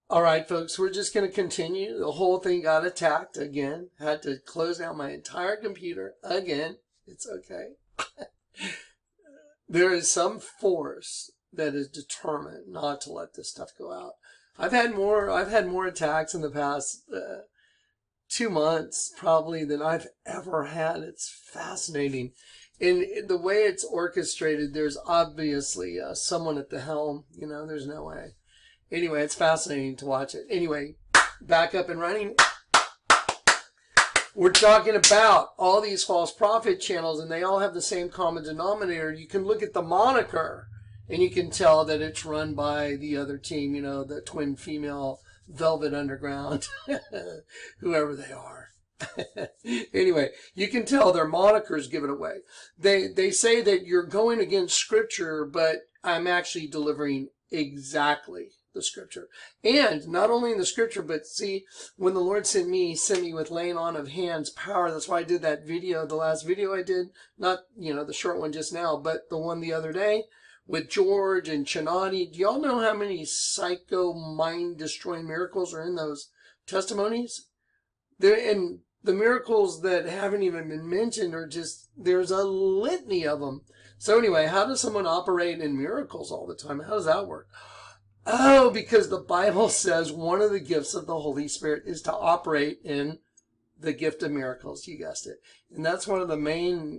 All right, folks, we're just going to continue. The whole thing got attacked again. Had to close down my entire computer again. It's okay. There is some force that is determined not to let this stuff go out. I've had more attacks in the past 2 months probably than I've ever had. It's fascinating. In the way it's orchestrated, there's obviously someone at the helm. There's no way. Anyway, it's fascinating to watch it. Anyway, back up and running. We're talking about all these false prophet channels, and they all have the same common denominator. You can look at the moniker, and you can tell that it's run by the other team, the twin female Velvet Underground, whoever they are. Anyway, you can tell their monikers give it away. They say that you're going against Scripture, but I'm actually delivering exactly the Scripture. And not only in the Scripture, but see, when the Lord sent me with laying on of hands power. That's why I did that video, the last video I did, not, the short one just now, but the one the other day with George and Chinati. Do y'all know how many psycho mind-destroying miracles are in those testimonies? And the miracles that haven't even been mentioned are just, there's a litany of them. So anyway, how does someone operate in miracles all the time? How does that work? Oh, because the Bible says one of the gifts of the Holy Spirit is to operate in the gift of miracles. You guessed it. And that's one of the main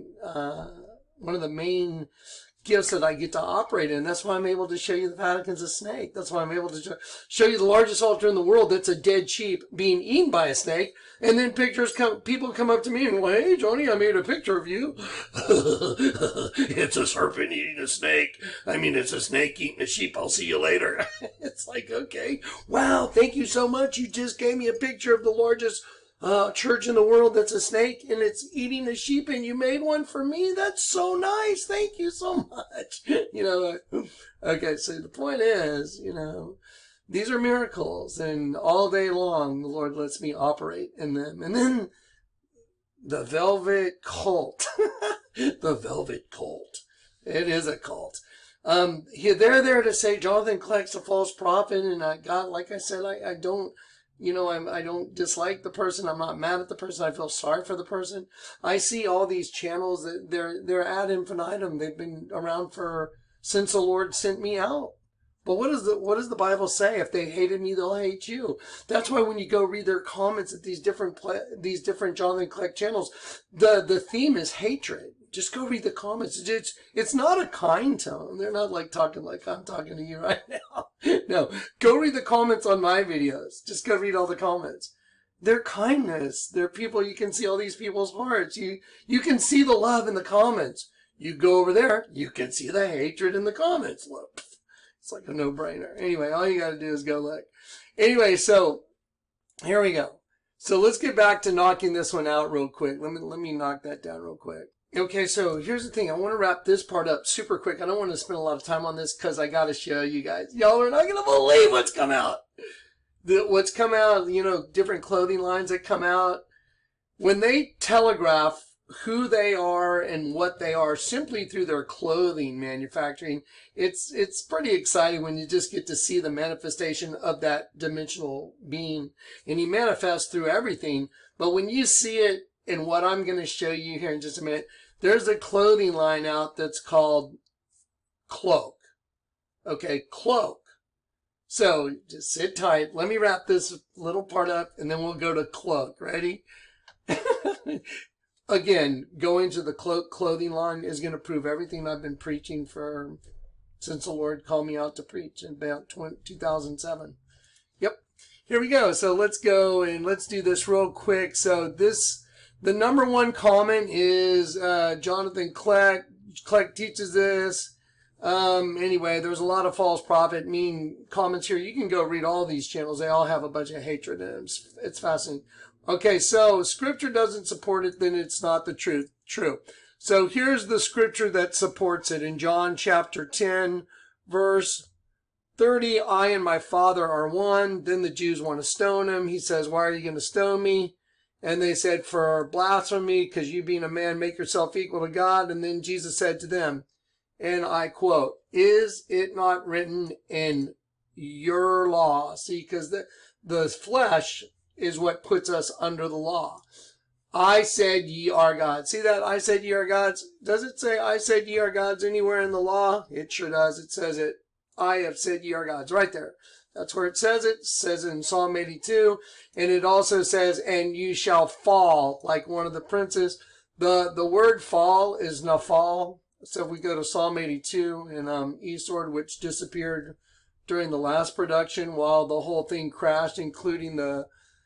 gifts that I get to operate in. That's why I'm able to show you the Vatican's a snake. That's why I'm able to show you the largest altar in the world that's a dead sheep being eaten by a snake. And then people come up to me and, well, hey, Johnny, I made a picture of you. It's a serpent eating a snake. It's a snake eating a sheep. I'll see you later. It's like, okay. Wow, thank you so much. You just gave me a picture of the largest church in the world that's a snake and it's eating a sheep, and you made one for me. That's so nice. Thank you so much. Okay, so the point is, these are miracles, and all day long the Lord lets me operate in them. And then the Velvet Cult. The Velvet Cult. It is a cult. They're there to say Jonathan Kleck's a false prophet, and God, like I said, I don't I don't dislike the person. I'm not mad at the person. I feel sorry for the person. I see all these channels that they're ad infinitum. They've been around since the Lord sent me out. But what does the Bible say? If they hated me, they'll hate you. That's why when you go read their comments at these different Jonathan Kleck channels, the theme is hatred. Just go read the comments. It's not a kind tone. They're not talking like I'm talking to you right now. No, go read the comments on my videos. Just go read all the comments. They're kindness. They're people. You can see all these people's hearts. You can see the love in the comments. You go over there, you can see the hatred in the comments. Look, it's like a no-brainer. Anyway, all you got to do is go look. Anyway, so here we go. So let's get back to knocking this one out real quick. Let me knock that down real quick. Okay, so here's the thing. I want to wrap this part up super quick. I don't want to spend a lot of time on this because I got to show you guys. Y'all are not going to believe what's come out. What's come out, different clothing lines that come out. When they telegraph who they are and what they are simply through their clothing manufacturing, it's pretty exciting when you just get to see the manifestation of that dimensional being. And he manifests through everything. But when you see it, and what I'm going to show you here in just a minute, there's a clothing line out that's called Cloak. Okay, Cloak. So just sit tight. Let me wrap this little part up, and then we'll go to Cloak. Ready? Again, going to the Cloak clothing line is going to prove everything I've been preaching since the Lord called me out to preach in about 2007. Yep. Here we go. So let's go and let's do this real quick. So the number one comment is Jonathan Kleck. Kleck teaches this. Anyway, there's a lot of false prophet mean comments here. You can go read all these channels. They all have a bunch of hatred in them. It's fascinating. Okay, so Scripture doesn't support it, then it's not the truth. True. So here's the Scripture that supports it. In John chapter 10, verse 30, I and my Father are one. Then the Jews want to stone him. He says, why are you going to stone me? And they said, for blasphemy, because you being a man make yourself equal to God. And then Jesus said to them, and I quote, is it not written, and your law. See, because the flesh is what puts us under the law. I said ye are gods. See that? I said ye are gods. Does it say I said ye are gods anywhere in the law? It sure does. It says it. I have said ye are gods. Right there. That's where it says it. It says it in Psalm 82. And it also says, and you shall fall like one of the princes. The word fall is nafal. So if we go to Psalm 82 and Eastward, which disappeared during the last production while the whole thing crashed, including the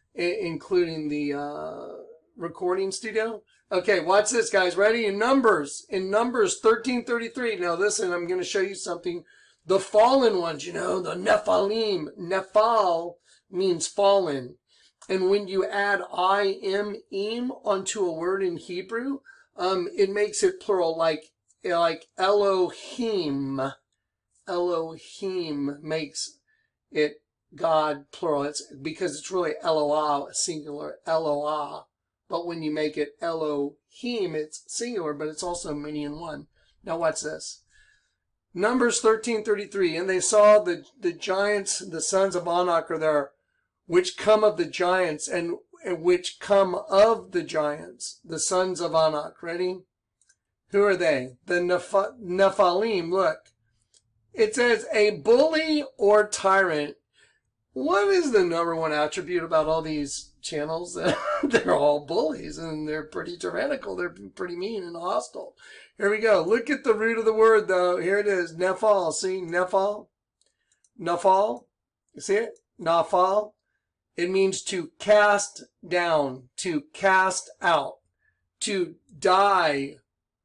recording studio. Okay, watch this, guys. Ready? In Numbers 13:33. Now listen, I'm going to show you something. The fallen ones, the Nephilim. Nephal means fallen. And when you add im onto a word in Hebrew, it makes it plural, like Elohim. Elohim makes it God plural. It's because it's really Eloah, singular, Eloah. But when you make it Elohim, it's singular, but it's also many in one. Now watch this. Numbers 13:33. And they saw the giants, the sons of Anak are there, which come of the giants, and which come of the giants, the sons of Anak. Ready? Who are they? The Nephilim. Look. It says a bully or tyrant. What is the number one attribute about all these channels? They're all bullies, and they're pretty tyrannical. They're pretty mean and hostile. Here we go. Look at the root of the word, though. Here it is. Nephal. See? Nephal? Nephal? You see it? Nephal. It means to cast down, to cast out, to die,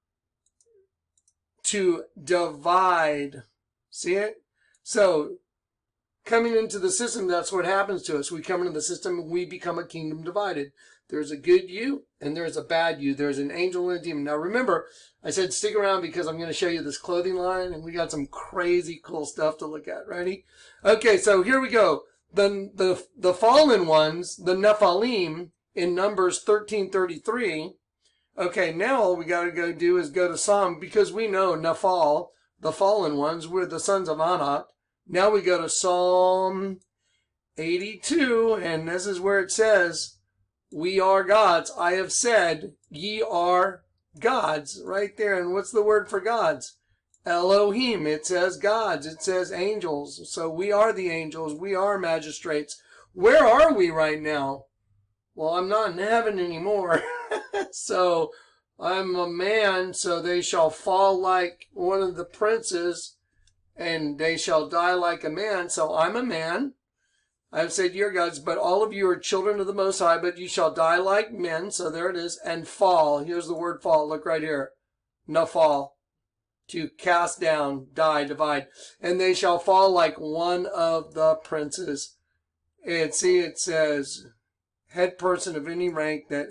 to divide. See it? So, coming into the system, that's what happens to us. We come into the system and we become a kingdom divided. There's a good you and there's a bad you. There's an angel and a demon. Now remember, I said stick around because I'm going to show you this clothing line and we got some crazy cool stuff to look at. Ready? Okay, so here we go. The fallen ones, the Nephilim, in Numbers 13:33. Okay, now all we got to go do is go to Psalm, because we know Nephal, the fallen ones, we're the sons of Anak. Now we go to Psalm 82, and this is where it says, we are gods. I have said, ye are gods. Right there. And what's the word for gods? Elohim. It says gods. It says angels. So we are the angels. We are magistrates. Where are we right now? Well, I'm not in heaven anymore. So I'm a man, so they shall fall like one of the princes, and they shall die like a man. So I'm a man. I have said, you're gods, but all of you are children of the Most High, but you shall die like men. So there it is. And fall. Here's the word fall. Look right here. Nephal. To cast down, die, divide. And they shall fall like one of the princes. And see, it says, head person of any rank that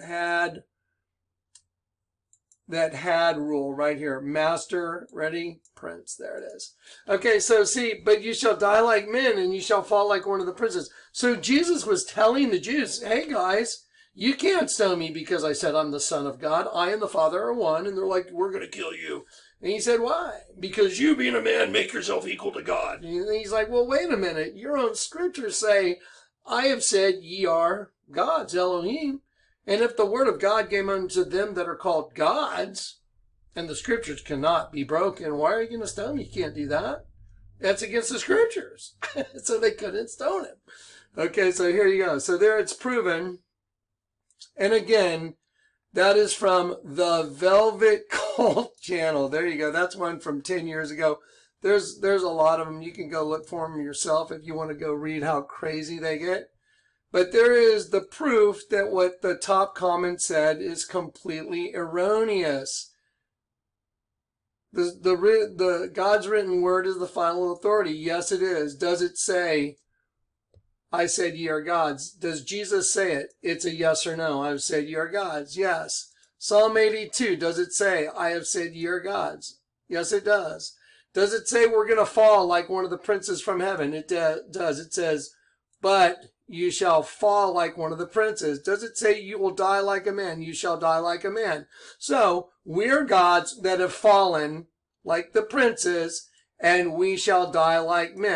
had rule right here. Master, ready, prince. There it is. Okay, so see, but you shall die like men and you shall fall like one of the princes. So Jesus was telling the Jews, hey guys, you can't stone me because I said I'm the Son of God. I and the Father are one. And they're like, we're going to kill you. And he said, why? Because you being a man make yourself equal to God. And he's like, well, wait a minute. Your own scriptures say, I have said ye are gods, Elohim. And if the word of God came unto them that are called gods, and the scriptures cannot be broken, why are you going to stone me? You can't do that. That's against the scriptures. So they couldn't stone him. Okay, so here you go. So there it's proven. And again, that is from the Velvet Cult channel. There you go. That's one from 10 years ago. There's a lot of them. You can go look for them yourself if you want to go read how crazy they get. But there is the proof that what the top comment said is completely erroneous. The God's written word is the final authority. Yes, it is. Does it say, I said ye are gods? Does Jesus say it? It's a yes or no. I've said ye are gods. Yes. Psalm 82, does it say, I have said ye are gods? Yes, it does. Does it say we're going to fall like one of the princes from heaven? It does. It says, but you shall fall like one of the princes. Does it say you will die like a man? You shall die like a man. So we're gods that have fallen like the princes, and we shall die like men.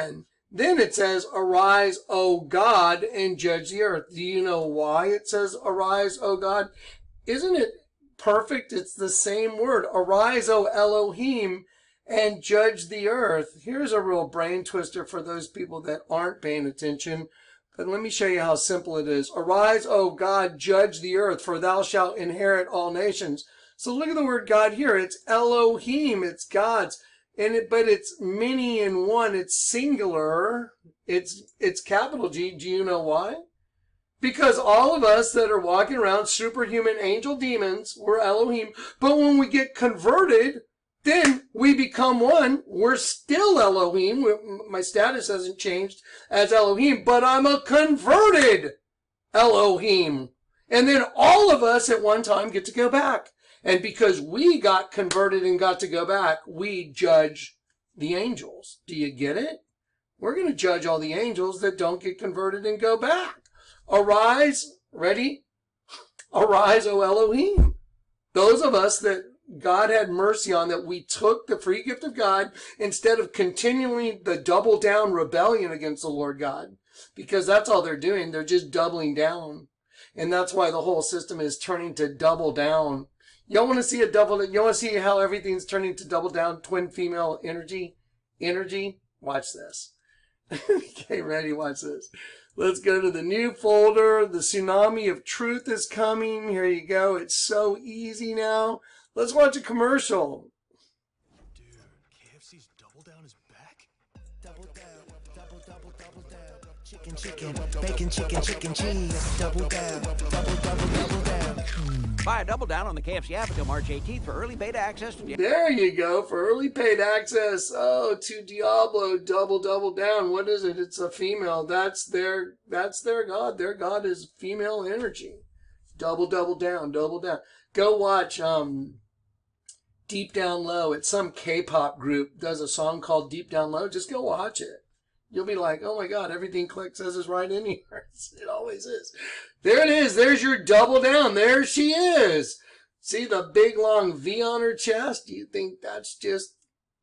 Then it says, arise, O God, and judge the earth. Do you know why it says, arise, O God? Isn't it perfect? It's the same word. Arise, O Elohim, and judge the earth. Here's a real brain twister for those people that aren't paying attention. But let me show you how simple it is. Arise, O God, judge the earth, for thou shalt inherit all nations. So look at the word God here. It's Elohim. It's God's. But it's many in one. It's singular. It's capital G. Do you know why? Because all of us that are walking around superhuman angel demons, we're Elohim. But when we get converted, then we become one. We're still Elohim. My status hasn't changed as Elohim, but I'm a converted Elohim. And then all of us at one time get to go back. And because we got converted and got to go back, we judge the angels. Do you get it? We're going to judge all the angels that don't get converted and go back. Arise, ready? Arise, O Elohim. Those of us that God had mercy on, that we took the free gift of God instead of continuing the double down rebellion against the Lord God. Because that's all they're doing. They're just doubling down. And that's why the whole system is turning to double down. Y'all want to see you want to see how everything's turning to double down, twin female energy? Watch this. Okay, ready? Watch this. Let's go to the new folder. The tsunami of truth is coming. Here you go. It's so easy now. Let's watch a commercial. Dude, KFC's Double Down is back? Double down. Chicken, bacon, chicken, cheese. Double down. Buy a Double Down on the KFC app until March 18th for early beta access to... There you go, for early paid access. Oh, to Diablo, double down. What is it? It's a female. That's their god. Their god is female energy. Double down. Go watch Deep Down Low. It's some K-pop group does a song called Deep Down Low. Just go watch it. You'll be like, oh my God, everything Click says is right in here. It always is. There it is. There's your double down. There she is. See the big long V on her chest? Do you think that's just,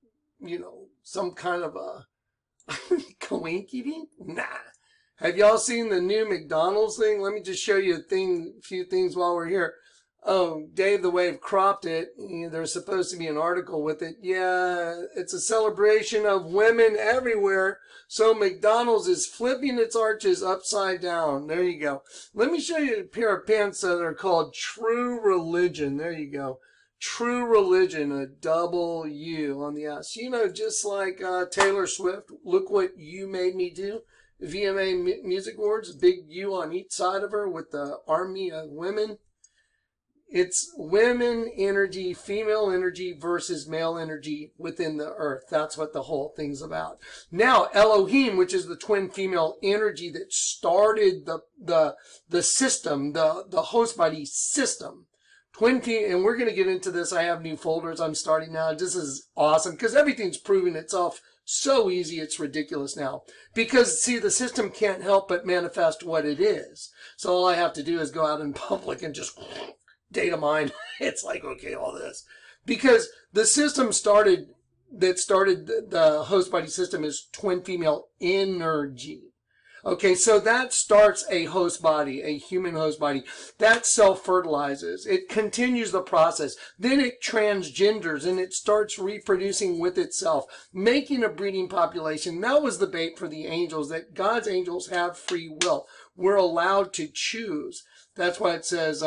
some kind of a coinky-dink? Nah. Have y'all seen the new McDonald's thing? Let me just show you a few things while we're here. Oh, Dave the Wave cropped it. There's supposed to be an article with it. Yeah, it's a celebration of women everywhere. So McDonald's is flipping its arches upside down. There you go. Let me show you a pair of pants that are called True Religion. There you go. True Religion, a double U on the ass. Just like Taylor Swift, Look What You Made Me Do. VMA Music Awards, big U on each side of her with the army of women. It's women energy, female energy versus male energy within the earth. That's what the whole thing's about. Now, Elohim, which is the twin female energy that started the system, the host body system. And we're going to get into this. I have new folders I'm starting now. This is awesome because everything's proving itself so easy. It's ridiculous now. Because, see, the system can't help but manifest what it is. So all I have to do is go out in public and just data mine. It's like, okay, all this. Because the system started the host body system is twin female energy. Okay, so that starts a host body, a human host body. That self-fertilizes. It continues the process. Then it transgenders and it starts reproducing with itself, making a breeding population. That was the bait for the angels, that God's angels have free will. We're allowed to choose. That's why it says,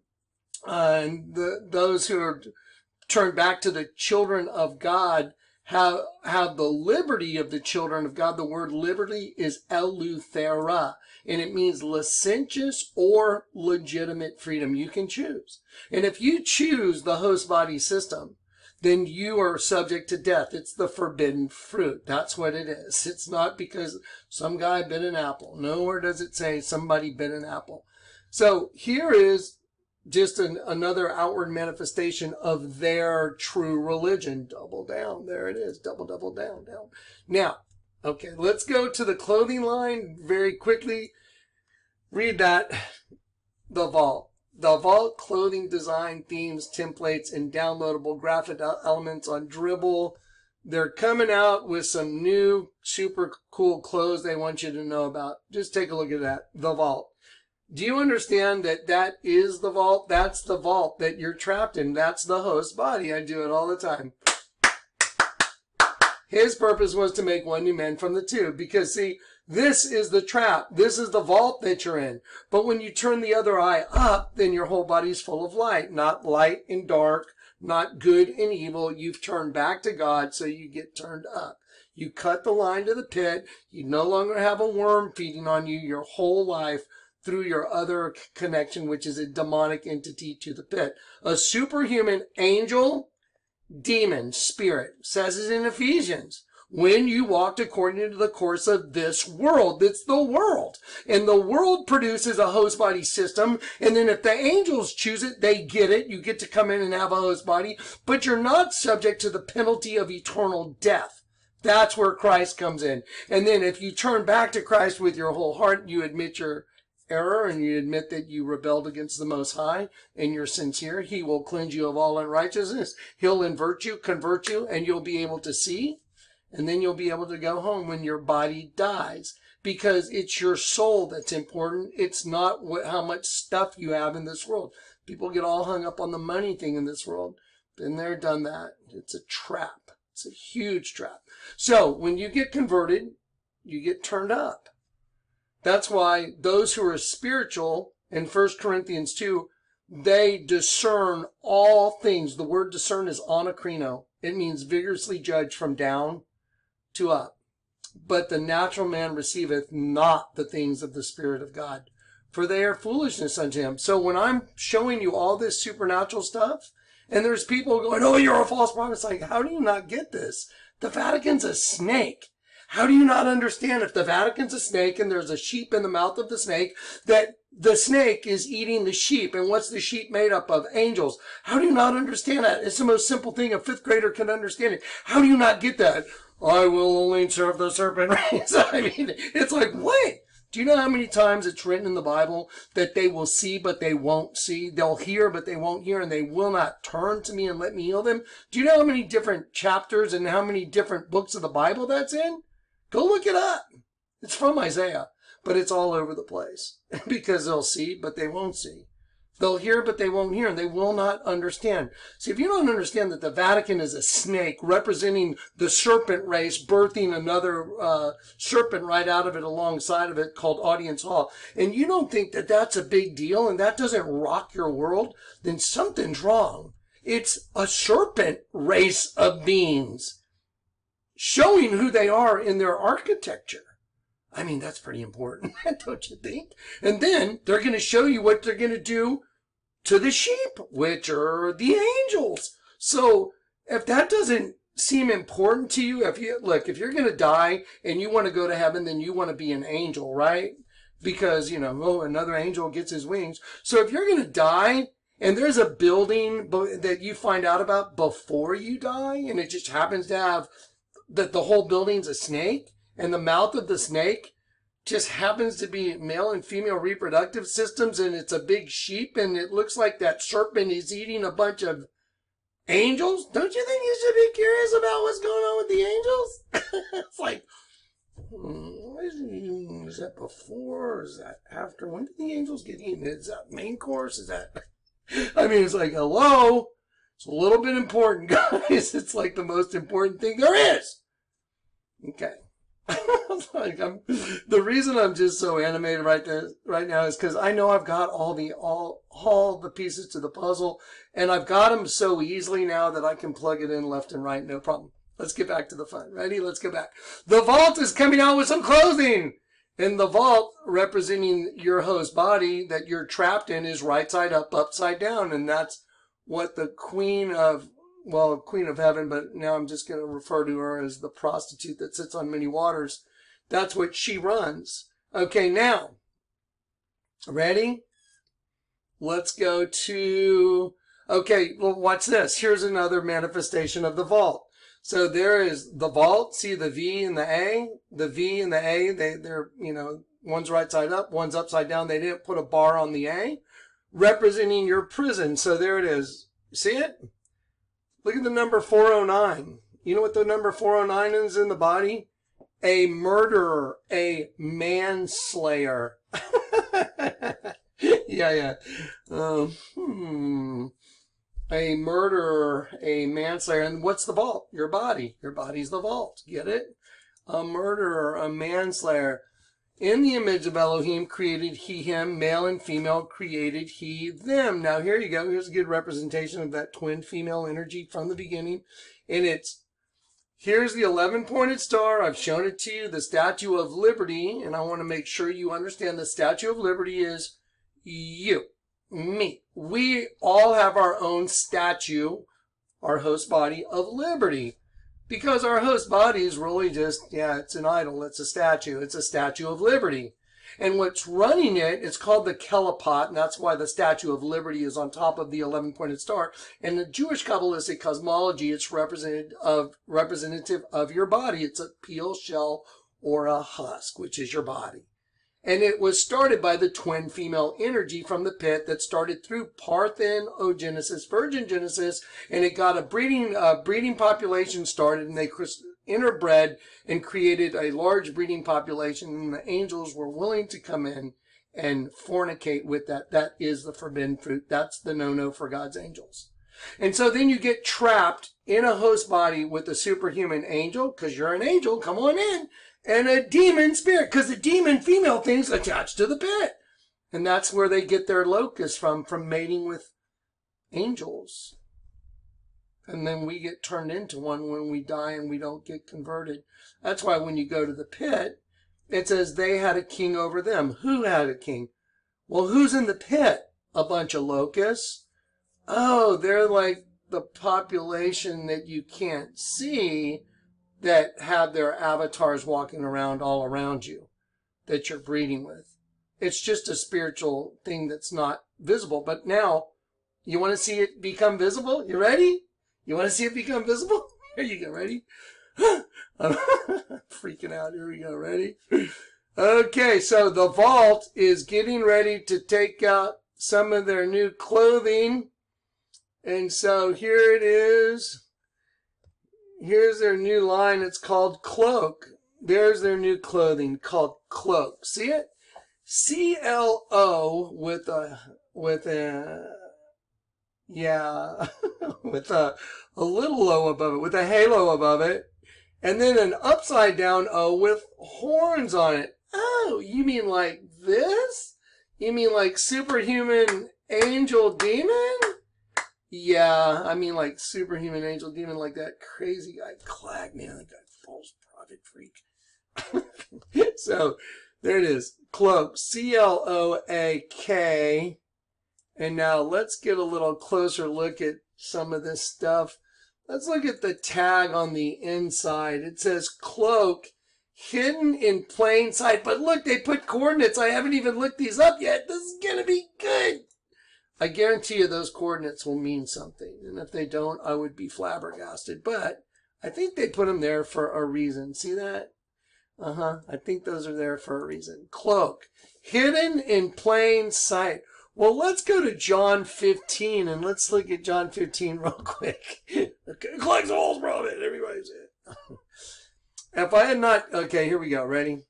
those who are turned back to the children of God have the liberty of the children of God. The word liberty is eleuthera, and it means licentious or legitimate freedom. You can choose. And if you choose the host body system, then you are subject to death. It's the forbidden fruit. That's what it is. It's not because some guy bit an apple. Nowhere does it say somebody bit an apple. So here is just another outward manifestation of their true religion. Double down. There it is. Double down. Now, okay, let's go to the clothing line very quickly. Read that. The Vault. The Vault clothing design, themes, templates, and downloadable graphic elements on Dribbble. They're coming out with some new super cool clothes they want you to know about. Just take a look at that. The vault. Do you understand that that is the vault? That's the vault that you're trapped in. That's the host body. I do it all the time. His purpose was to make one new man from the two. Because, see, this is the trap. This is the vault that you're in. But when you turn the other eye up, then your whole body's full of light. Not light and dark, not good and evil. You've turned back to God, so you get turned up. You cut the line to the pit. You no longer have a worm feeding on you your whole life through your other connection, which is a demonic entity to the pit. A superhuman angel, demon, spirit, says it in Ephesians. When you walked according to the course of this world, it's the world. And the world produces a host body system. And then if the angels choose it, they get it. You get to come in and have a host body, but you're not subject to the penalty of eternal death. That's where Christ comes in. And then if you turn back to Christ with your whole heart, you admit your error and you admit that you rebelled against the Most High and you're sincere, He will cleanse you of all unrighteousness. He'll invert you, convert you, and you'll be able to see. And then you'll be able to go home when your body dies, because it's your soul that's important. It's not how much stuff you have in this world. People get all hung up on the money thing in this world. Been there, done that. It's a trap. It's a huge trap. So when you get converted, you get turned up. That's why those who are spiritual in 1 Corinthians 2, they discern all things. The word discern is anakrino. It means vigorously judge from down to up. But the natural man receiveth not the things of the Spirit of God, for they are foolishness unto him. So when I'm showing you all this supernatural stuff, and there's people going, oh, you're a false prophet, it's like, how do you not get this? The Vatican's a snake. How do you not understand if the Vatican's a snake and there's a sheep in the mouth of the snake, that the snake is eating the sheep? And what's the sheep made up of? Angels. How do you not understand that? It's the most simple thing. A fifth grader can understand it. How do you not get that? I will only serve the serpent race. I mean, it's like, what? Do you know how many times it's written in the Bible that they will see, but they won't see? They'll hear, but they won't hear, and they will not turn to me and let me heal them? Do you know how many different chapters and how many different books of the Bible that's in? Go look it up. It's from Isaiah, but it's all over the place because they'll see, but they won't see. They'll hear, but they won't hear, and they will not understand. See, if you don't understand that the Vatican is a snake representing the serpent race, birthing another serpent right out of it alongside of it called Audience Hall, and you don't think that that's a big deal and that doesn't rock your world, then something's wrong. It's a serpent race of beings showing who they are in their architecture. I mean, that's pretty important, don't you think? And then they're going to show you what they're going to do to the sheep, which are the angels. So if that doesn't seem important to you, if you're going to die and you want to go to heaven, then you want to be an angel, right? Because, another angel gets his wings. So if you're going to die and there's a building that you find out about before you die, and it just happens to have that the whole building's a snake, and the mouth of the snake just happens to be male and female reproductive systems, and it's a big sheep, and it looks like that serpent is eating a bunch of angels, don't you think you should be curious about what's going on with the angels? It's like, is that before, or is that after? When did the angels get eaten? Is that main course? Is that... I mean, it's like, hello? It's a little bit important, guys. It's like the most important thing there is. Okay. The reason I'm just so animated right now is because I know I've got all the pieces to the puzzle, and I've got them so easily now that I can plug it in left and right, no problem. Let's get back to the fun. Ready? Let's go back. The vault is coming out with some clothing. And the vault, representing your host body that you're trapped in, is right side up, upside down. And that's what the Queen of Heaven, but now I'm just going to refer to her as the prostitute that sits on many waters. That's what she runs. Okay, now, ready? Let's go to, okay, well, watch this. Here's another manifestation of the vault. So there is the vault. See the V and the A? The V and the A, they're, one's right side up, one's upside down. They didn't put a bar on the A, representing your prison. So there it is. See it? Look at the number 409. You know what the number 409 is in the body? A murderer, a manslayer. Yeah. A murderer, a manslayer. And what's the vault? Your body. Your body's the vault. Get it? A murderer, a manslayer. In the image of Elohim created he him, male and female created he them. Now here you go. Here's a good representation of that twin female energy from the beginning. And here's the 11-pointed star. I've shown it to you. The Statue of Liberty. And I want to make sure you understand the Statue of Liberty is you, me. We all have our own statue, our host body of liberty. Because our host body is really just, it's an idol, it's a statue of liberty. And what's running it, it's called the Kelapot, and that's why the Statue of Liberty is on top of the 11-pointed star. In the Jewish Kabbalistic cosmology, it's representative of your body. It's a peel, shell, or a husk, which is your body. And it was started by the twin female energy from the pit that started through parthenogenesis, virgin genesis, and it got a breeding population started, and they interbred and created a large breeding population, and the angels were willing to come in and fornicate with that. That is the forbidden fruit. That's the no-no for God's angels. And so then you get trapped in a host body with a superhuman angel, because you're an angel, come on in, and a demon spirit, because the demon female thing's attached to the pit. And that's where they get their locus from mating with angels. And then we get turned into one when we die and we don't get converted. That's why when you go to the pit, it says they had a king over them. Who had a king? Well, who's in the pit? A bunch of locusts. Oh, they're like the population that you can't see that have their avatars walking around all around you that you're breeding with. It's just a spiritual thing that's not visible. But now, you want to see it become visible? You ready? You want to see it become visible? Here you go. Ready? I'm freaking out. Here we go. Ready? Okay, so the vault is getting ready to take out some of their new clothing. And so here it is. Here's their new line. It's called Cloak. There's their new clothing called Cloak. See it? C-L-O with a with a little O above it, with a halo above it, and then an upside down O with horns on it. Oh, you mean like this? You mean like superhuman angel demon? Yeah, I mean like superhuman angel demon, like that crazy guy Clag, man, that guy false prophet freak. So there it is, Cloak, C-L-O-A-K. And now let's get a little closer look at some of this stuff. Let's look at the tag on the inside. It says Cloak, hidden in plain sight. But look, they put coordinates. I haven't even looked these up yet. This is going to be good. I guarantee you those coordinates will mean something. And if they don't, I would be flabbergasted. But I think they put them there for a reason. See that? I think those are there for a reason. Cloak, hidden in plain sight. Well, let's go to John 15 and let's look at John 15 real quick. Okay, Cleg's Walls Prophet. Everybody's it. If I had not, okay, here we go. Ready?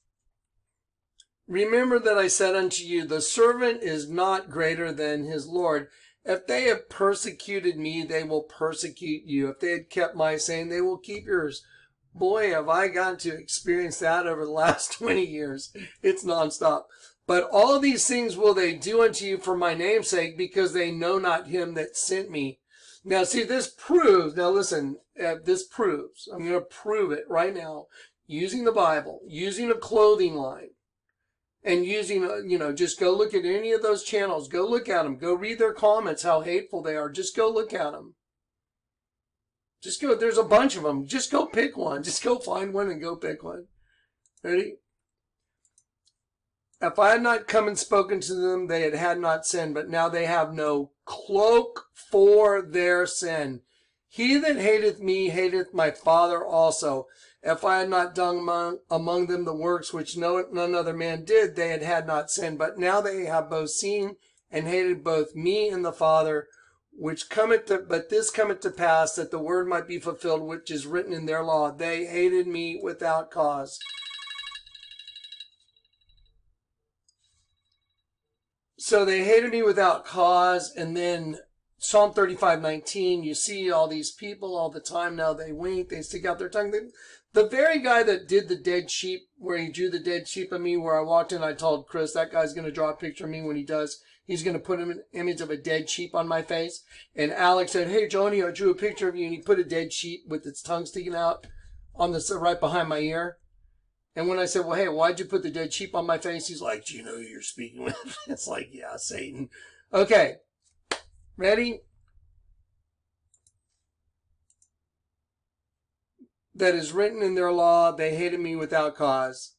Remember that I said unto you, the servant is not greater than his Lord. If they have persecuted me, they will persecute you. If they had kept my saying, they will keep yours. Boy, have I gotten to experience that over the last 20 years. It's nonstop. But all these things will they do unto you for my name's sake, because they know not him that sent me. Now, see, this proves, now listen, this proves, I'm going to prove it right now, using the Bible, using a clothing line, and using, just go look at any of those channels. Go look at them. Go read their comments, how hateful they are. Just go look at them. Just go, there's a bunch of them. Just go pick one. Just go find one and go pick one. Ready? If I had not come and spoken to them, they had not sinned, but now they have no cloak for their sin. He that hateth me hateth my Father also. If I had not done among them the works which none other man did, they had not sinned. But now they have both seen and hated both me and the Father. but this cometh to pass, that the word might be fulfilled, which is written in their law. They hated me without cause. So they hated me without cause. And then Psalm 35:19, you see all these people all the time now, they wink, they stick out their tongue. The very guy that did the dead sheep, where he drew the dead sheep of me, where I walked in, I told Chris, that guy's going to draw a picture of me. When he does, he's going to put an image of a dead sheep on my face. And Alex said, hey, Johnny, I drew a picture of you. And he put a dead sheep with its tongue sticking out on the right behind my ear. And when I said, well, hey, why'd you put the dead sheep on my face? He's like, do you know who you're speaking with? It's like, yeah, Satan. Okay. Ready? That is written in their law, they hated me without cause.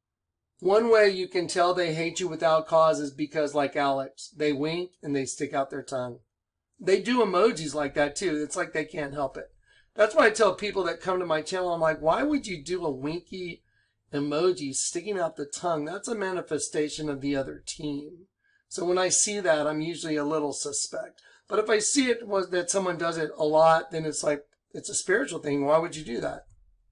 One way you can tell they hate you without cause is because, like Alex, they wink and they stick out their tongue. They do emojis like that too. It's like they can't help it. That's why I tell people that come to my channel, I'm like, why would you do a winky emoji sticking out the tongue? That's a manifestation of the other team. So when I see that, I'm usually a little suspect. But if I see it that someone does it a lot, then it's like, it's a spiritual thing. Why would you do that?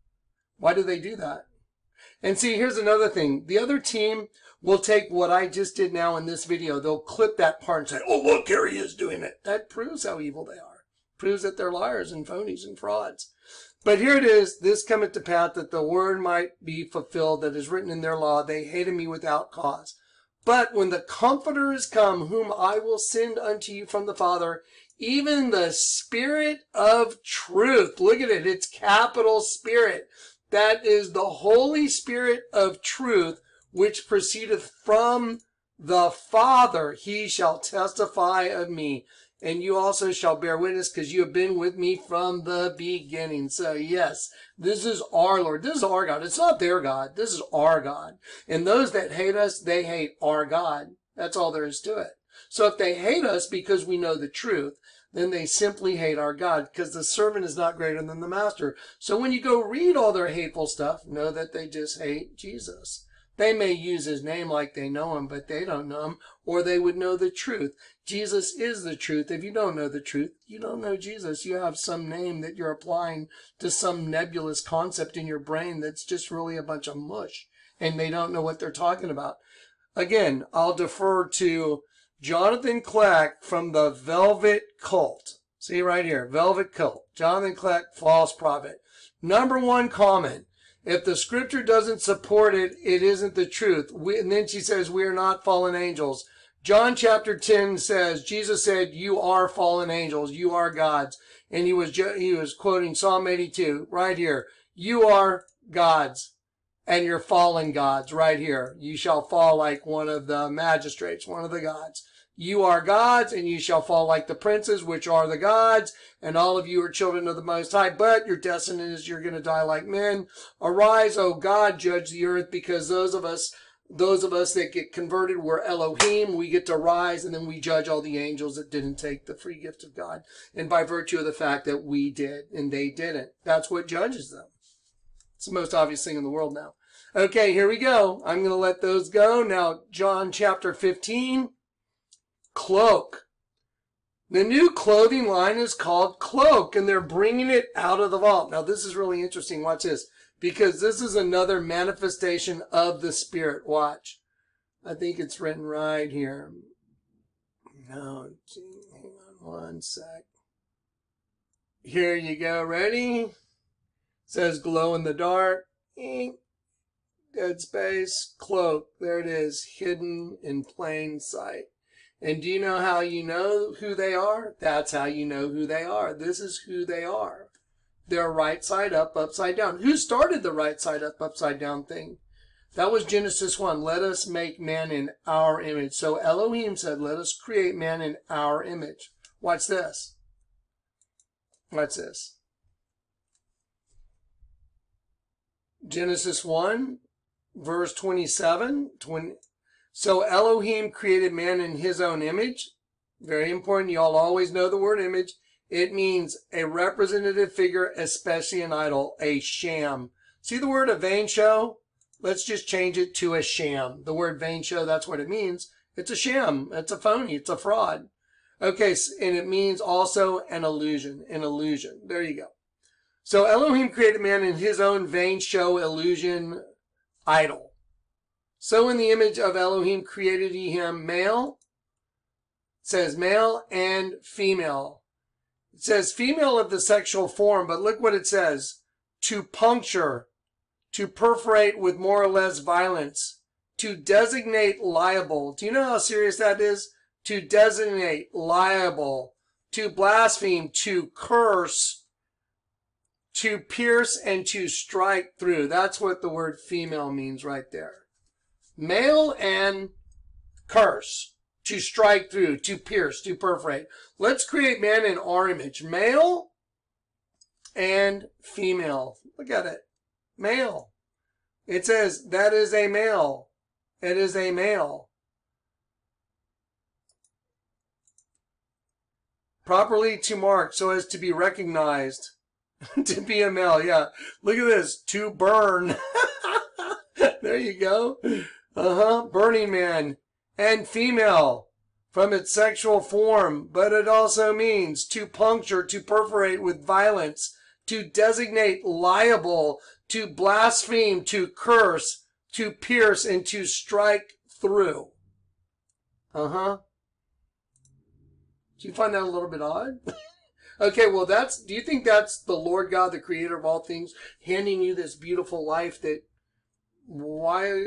Why do they do that? And see, here's another thing. The other team will take what I just did now in this video. They'll clip that part and say, oh, look, here he is doing it. That proves how evil they are. Proves that they're liars and phonies and frauds. But here it is. This cometh to pass, that the word might be fulfilled that is written in their law. They hated me without cause. But when the Comforter is come, whom I will send unto you from the Father, even the Spirit of truth. Look at it. It's capital Spirit. That is the Holy Spirit of truth, which proceedeth from the Father. He shall testify of me. And you also shall bear witness, because you have been with me from the beginning. So yes, this is our Lord. This is our God. It's not their God. This is our God. And those that hate us, they hate our God. That's all there is to it. So if they hate us because we know the truth, then they simply hate our God, because the servant is not greater than the master. So when you go read all their hateful stuff, know that they just hate Jesus. They may use his name like they know him, but they don't know him, or they would know the truth. Jesus is the truth. If you don't know the truth, you don't know Jesus. You have some name that you're applying to some nebulous concept in your brain that's just really a bunch of mush, and they don't know what they're talking about. Again, I'll defer to Jonathan Kleck from the Velvet Cult. See right here, Velvet Cult. Jonathan Kleck, false prophet. Number one comment. If the scripture doesn't support it, it isn't the truth. And then she says, we are not fallen angels. John chapter 10 says, Jesus said, you are fallen angels. You are gods. And he was quoting Psalm 82 right here. You are gods. And you're fallen gods right here. You shall fall like one of the magistrates, one of the gods. You are gods, and you shall fall like the princes, which are the gods, and all of you are children of the Most High, but your destiny is you're going to die like men. Arise, O God, judge the earth, because those of us that get converted were Elohim. We get to rise, and then we judge all the angels that didn't take the free gift of God, and by virtue of the fact that we did, and they didn't. That's what judges them. It's the most obvious thing in the world now. Okay, here we go. I'm going to let those go. Now, John chapter 15. Cloak. The new clothing line is called Cloak, and they're bringing it out of the vault. Now, this is really interesting. Watch this, because this is another manifestation of the Spirit. Watch. I think it's written right here. No, hang on one sec. Here you go. Ready? It says glow in the dark. Dead space. Cloak. There it is. Hidden in plain sight. And do you know how you know who they are? That's how you know who they are. This is who they are. They're right side up, upside down. Who started the right side up, upside down thing? That was Genesis 1. Let us make man in our image. So Elohim said, let us create man in our image. Watch this. Watch this. Genesis 1, verse 27. So Elohim created man in his own image. Very important. Y'all always know the word image. It means a representative figure, especially an idol, a sham. See the word a vain show? Let's just change it to a sham. The word vain show, that's what it means. It's a sham. It's a phony. It's a fraud. Okay, and it means also an illusion. An illusion. There you go. So Elohim created man in his own vain show, illusion, idol. So in the image of Elohim created he him male. It says male and female. It says female of the sexual form, but look what it says. To puncture, to perforate with more or less violence, to designate liable. Do you know how serious that is? To designate liable, to blaspheme, to curse, to pierce, and to strike through. That's what the word female means right there. Male and curse, to strike through, to pierce, to perforate. Let's create man in our image. Male and female. Look at it. Male. It says that is a male. It is a male. Properly to mark so as to be recognized. To be a male, yeah. Look at this. To burn. There you go. Burning man. And female from its sexual form. But it also means to puncture, to perforate with violence, to designate liable, to blaspheme, to curse, to pierce, and to strike through. Do you find that a little bit odd? Okay, well do you think that's the Lord God, the creator of all things, handing you this beautiful life that why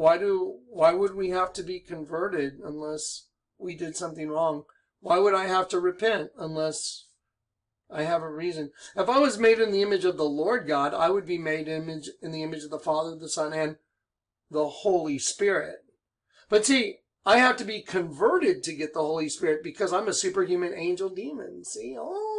would we have to be converted unless we did something wrong? Why would I have to repent unless I have a reason? If I was made in the image of the Lord God, I would be made in the image of the Father, the Son, and the Holy Spirit. But see, I have to be converted to get the Holy Spirit because I'm a superhuman angel demon. See?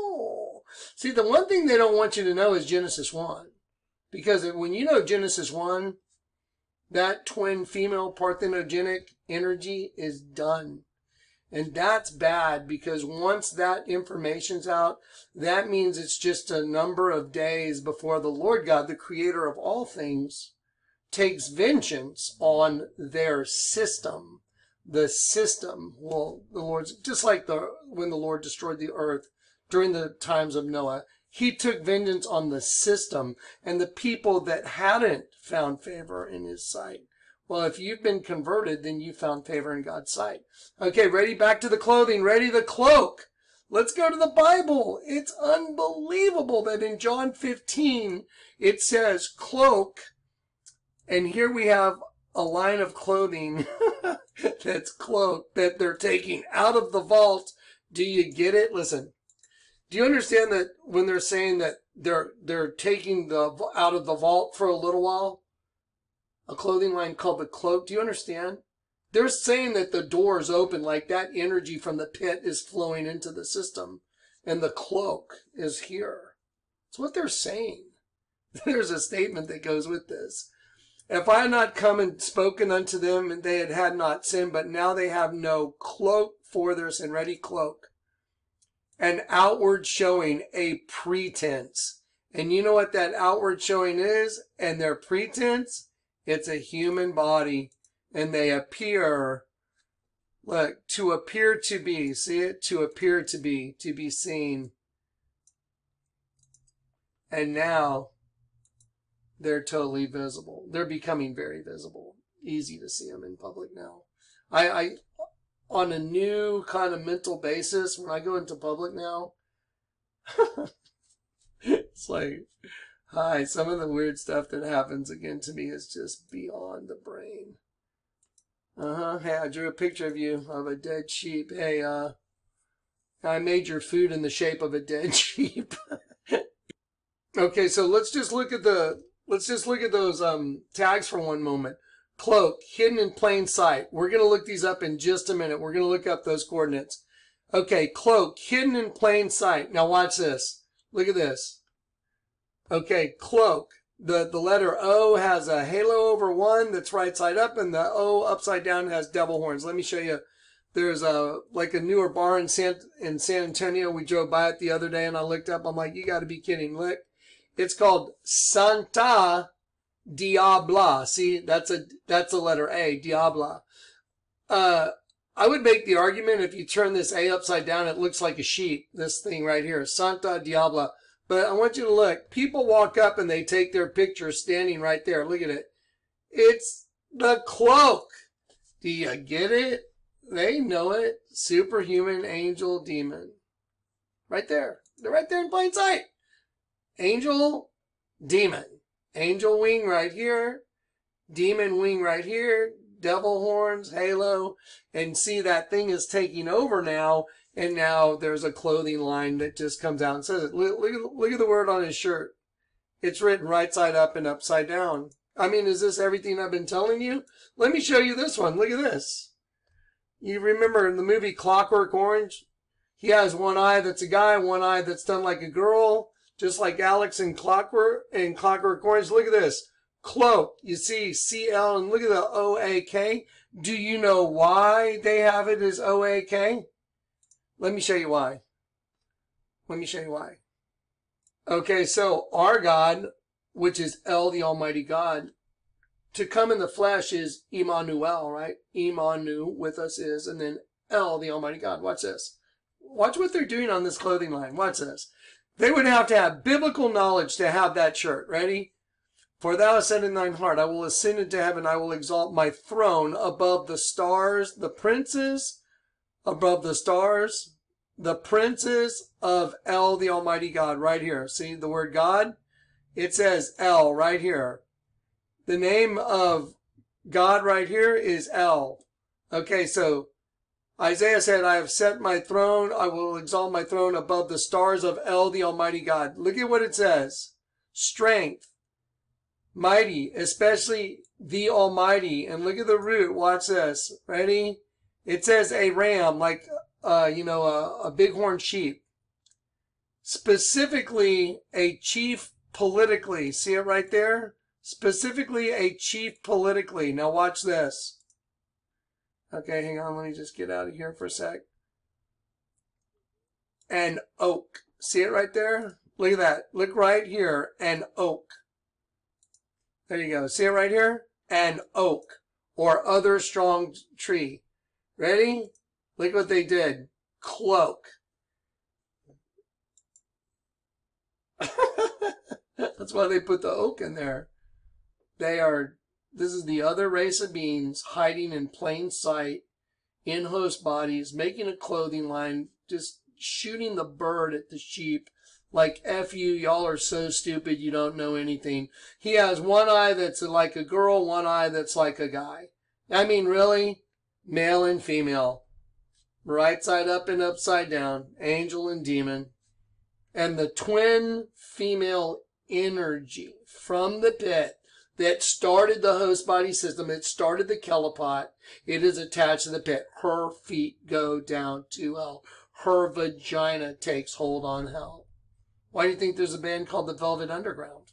See, the one thing they don't want you to know is Genesis 1. Because when you know Genesis 1, that twin female parthenogenic energy is done. And that's bad because once that information's out, that means it's just a number of days before the Lord God, the creator of all things, takes vengeance on their system. The system, well, the Lord's, just like when the Lord destroyed the earth during the times of Noah, he took vengeance on the system and the people that hadn't found favor in his sight. Well, if you've been converted, then you found favor in God's sight. Okay, ready? Back to the clothing. Ready? The cloak. Let's go to the Bible. It's unbelievable that in John 15, it says cloak. And here we have a line of clothing that's cloak that they're taking out of the vault. Do you get it? Listen. Do you understand that when they're saying that they're taking out of the vault for a little while? A clothing line called the cloak. Do you understand? They're saying that the door is open, like that energy from the pit is flowing into the system, and the cloak is here. That's what they're saying. There's a statement that goes with this. If I had not come and spoken unto them, and they had not sinned, but now they have no cloak for their sin. Ready? Cloak. An outward showing, a pretense. And you know what that outward showing is? And their pretense? It's a human body. And they appear, look, to appear to be. See it? To appear to be seen. And now they're totally visible. They're becoming very visible. Easy to see them in public now. I on a new kind of mental basis, when I go into public now, it's like, hi, some of the weird stuff that happens again to me is just beyond the brain. Hey, I drew a picture of you, of a dead sheep. Hey, I made your food in the shape of a dead sheep. Okay, so let's just look at those tags for one moment. Cloak, hidden in plain sight. We're going to look these up in just a minute. We're going to look up those coordinates. Okay, cloak, hidden in plain sight. Now watch this. Look at this. Okay, cloak. The letter O has a halo over one that's right side up, and the O upside down has devil horns. Let me show you. There's a newer bar in San Antonio. We drove by it the other day, and I looked up. I'm like, you got to be kidding. Look. It's called Santa Diabla. See, that's a letter A, Diabla. I would make the argument if you turn this A upside down, it looks like a sheep. This thing right here, Santa Diabla. But I want you to look. People walk up and they take their picture standing right there. Look at it. It's the cloak. Do you get it? They know it. Superhuman angel demon. Right there. They're right there in plain sight. Angel, demon. Angel wing right here. Demon wing right here. Devil horns, halo. And see, that thing is taking over now. And now there's a clothing line that just comes out and says it. Look at the word on his shirt. It's written right side up and upside down. I mean, is this everything I've been telling you? Let me show you this one. Look at this. You remember in the movie Clockwork Orange? He has one eye that's a guy, one eye that's done like a girl, just like Alex in Clockwork Orange. Look at this. Cloak. You see CL and look at the OAK. Do you know why they have it as OAK? Let me show you why. Okay, so our God, which is El, the Almighty God, to come in the flesh is Emmanuel, right? Immanu, with us is, and then El, the Almighty God. Watch this. Watch what they're doing on this clothing line. Watch this. They would have to have biblical knowledge to have that shirt. Ready? For thou hast said in thine heart, I will ascend into heaven, I will exalt my throne above the stars, the princes, above the stars, the princes of El, the Almighty God, right here. See the word God? It says El right here. The name of God right here is El. Okay, so Isaiah said, I have set my throne, I will exalt my throne above the stars of El, the Almighty God. Look at what it says. Strength, mighty, especially the Almighty. And look at the root. Watch this. Ready? It says a ram, like, a bighorn sheep. Specifically, a chief politically. See it right there? Specifically, a chief politically. Now watch this. Okay, hang on. Let me just get out of here for a sec. An oak. See it right there? Look at that. Look right here. An oak. There you go. See it right here? An oak. Or other strong tree. Ready? Look what they did. Cloak. That's why they put the oak in there. This is the other race of beings hiding in plain sight in host bodies, making a clothing line, just shooting the bird at the sheep. Like, F you, y'all are so stupid, you don't know anything. He has one eye that's like a girl, one eye that's like a guy. I mean, really? Male and female. Right side up and upside down. Angel and demon. And the twin female energy from the pit that started the host body system, it started the Kelipot, it is attached to the pit. Her feet go down to hell. Her vagina takes hold on hell. Why do you think there's a band called the Velvet Underground?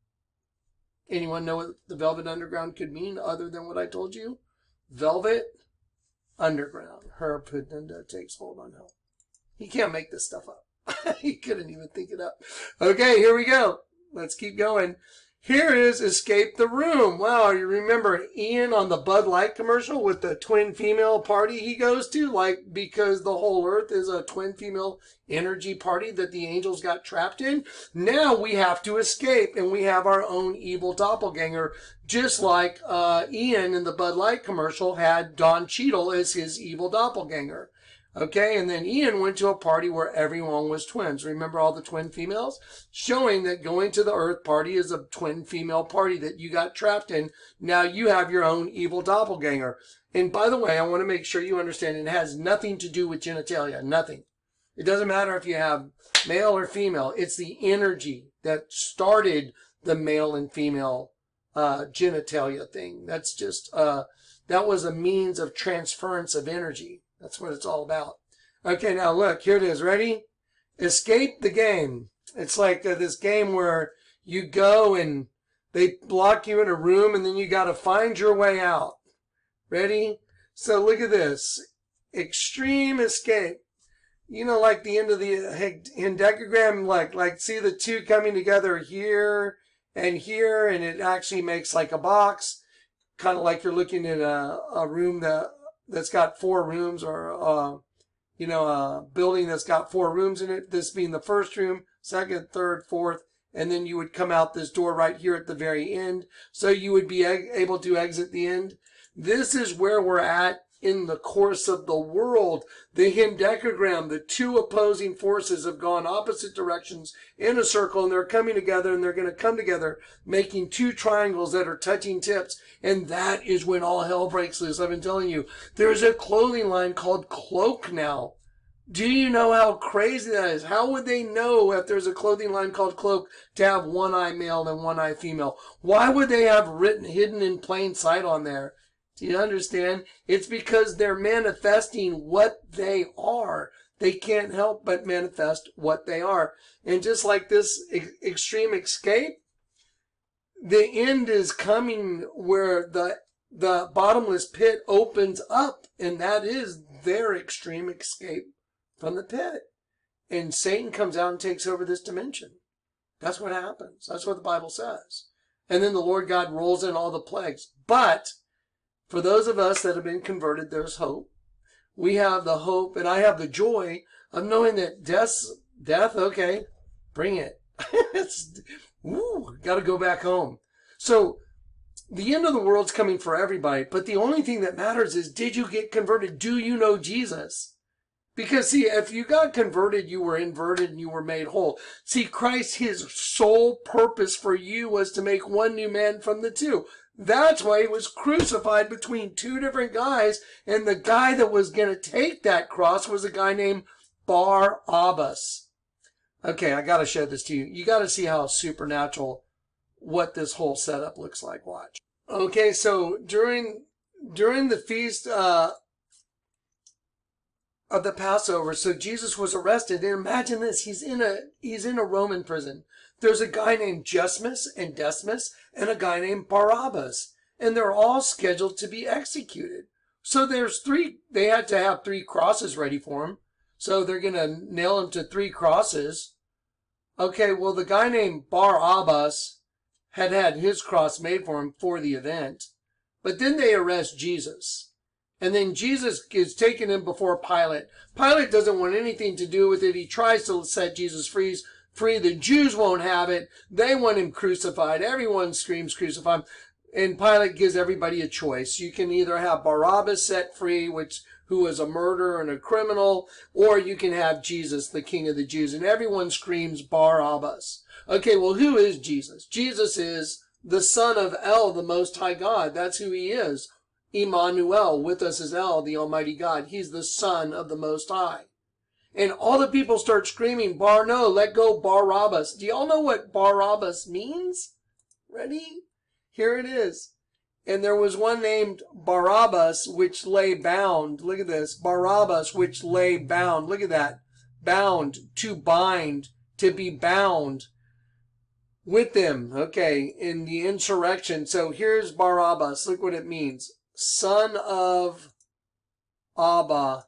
Anyone know what the Velvet Underground could mean other than what I told you? Velvet Underground. Her vagina takes hold on hell. He can't make this stuff up. He couldn't even think it up. Okay, here we go. Let's keep going. Here is Escape the Room. Wow, you remember Ian on the Bud Light commercial with the twin female party he goes to? Like, because the whole earth is a twin female energy party that the angels got trapped in. Now we have to escape, and we have our own evil doppelganger, just like Ian in the Bud Light commercial had Don Cheadle as his evil doppelganger. Okay, and then Ian went to a party where everyone was twins. Remember all the twin females? Showing that going to the Earth party is a twin female party that you got trapped in. Now you have your own evil doppelganger. And by the way, I want to make sure you understand it has nothing to do with genitalia. Nothing. It doesn't matter if you have male or female. It's the energy that started the male and female genitalia thing. That's just, that was a means of transference of energy. That's what it's all about. Okay, now look, here it is. Ready? Escape the game. It's like this game where you go and they block you in a room and then you got to find your way out. Ready? So look at this. Extreme escape. You know, like the end of the hendecagram, like see the two coming together here, and it actually makes like a box. Kind of like you're looking at a room that that's got 4 rooms, or a building that's got 4 rooms in it, this being the first room, second, third, fourth, and then you would come out this door right here at the very end, so you would be able to exit the end. This is where we're at in the course of the world. The hendecagram, the 2 opposing forces have gone opposite directions in a circle, and they're coming together, and they're going to come together, making 2 triangles that are touching tips, and that is when all hell breaks loose. I've been telling you, there's a clothing line called Cloak now. Do you know how crazy that is? How would they know if there's a clothing line called Cloak to have 1 eye male and 1 eye female? Why would they have written hidden in plain sight on there? Do you understand? It's because they're manifesting what they are. They can't help but manifest what they are. And just like this extreme escape, the end is coming where the bottomless pit opens up, and that is their extreme escape from the pit. And Satan comes out and takes over this dimension. That's what happens. That's what the Bible says. And then the Lord God rolls in all the plagues. But for those of us that have been converted, there's hope. We have the hope, and I have the joy of knowing that death, okay, bring it. Got to go back home. So the end of the world's coming for everybody, but the only thing that matters is, did you get converted? Do you know Jesus? Because see, if you got converted, you were inverted and you were made whole. See, Christ, his sole purpose for you was to make one new man from the 2. That's why he was crucified between 2 different guys, and the guy that was going to take that cross was a guy named Barabbas. Okay, I got to show this to you. You got to see how supernatural what this whole setup looks like. Watch. Okay, so during the feast of the Passover, so Jesus was arrested, and imagine this: he's in a Roman prison. There's a guy named Justus and Decimus and a guy named Barabbas, and they're all scheduled to be executed. So they had to have 3 crosses ready for him. So they're going to nail him to 3 crosses. Okay, well, the guy named Barabbas had his cross made for him for the event. But then they arrest Jesus. And then Jesus is taken in before Pilate. Pilate doesn't want anything to do with it. He tries to set Jesus free. The Jews won't have it. They want him crucified. Everyone screams crucify him. And Pilate gives everybody a choice. You can either have Barabbas set free, who was a murderer and a criminal, or you can have Jesus, the King of the Jews. And everyone screams Barabbas. Okay, well, who is Jesus? Jesus is the Son of El, the Most High God. That's who he is. Emmanuel, with us is El, the Almighty God. He's the Son of the Most High. And all the people start screaming, no, let go Barabbas. Do y'all know what Barabbas means? Ready? Here it is. And there was one named Barabbas, which lay bound. Look at this. Barabbas, which lay bound. Look at that. Bound, to bind, to be bound with them. Okay, in the insurrection. So here's Barabbas. Look what it means. Son of Abba.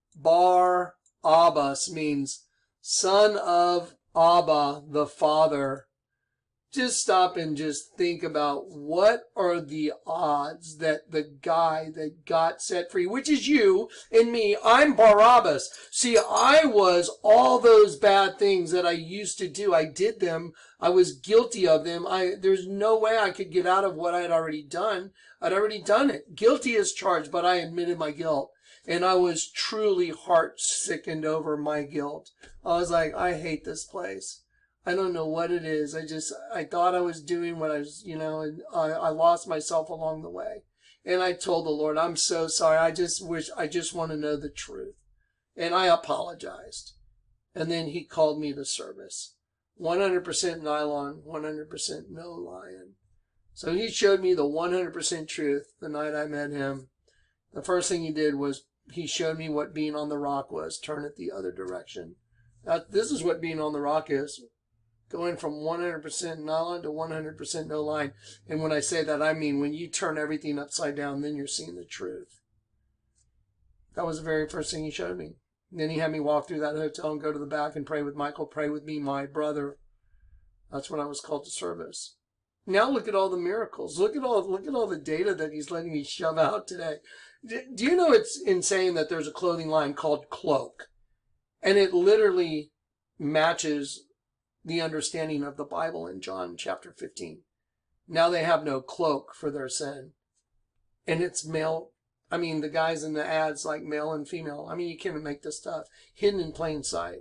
Barabbas means son of Abba, the Father. Just stop and just think about what are the odds that the guy that got set free, which is you and me, I'm Barabbas. See, I was all those bad things that I used to do. I did them. I was guilty of them. There's no way I could get out of what I had already done. I'd already done it. Guilty as charged, but I admitted my guilt. And I was truly heart sickened over my guilt. I was like, I hate this place. I don't know what it is. I thought I was doing what I was, and I lost myself along the way. And I told the Lord, I'm so sorry. I just want to know the truth. And I apologized. And then he called me to service. 100% nylon, 100% no lion. So he showed me the 100% truth the night I met him. The first thing he did was he showed me what being on the rock was. Turn it the other direction. This is what being on the rock is. Going from 100% nylon to 100% no line. And when I say that, I mean when you turn everything upside down, then you're seeing the truth. That was the very first thing he showed me. And then he had me walk through that hotel and go to the back and pray with Michael, pray with me, my brother. That's when I was called to service. Now look at all the miracles. Look at all the data that he's letting me shove out today. Do you know it's insane that there's a clothing line called Cloak, and it literally matches the understanding of the Bible in John chapter 15. Now they have no cloak for their sin, and it's male. I mean, the guys in the ads like male and female. I mean, you can't make this stuff hidden in plain sight.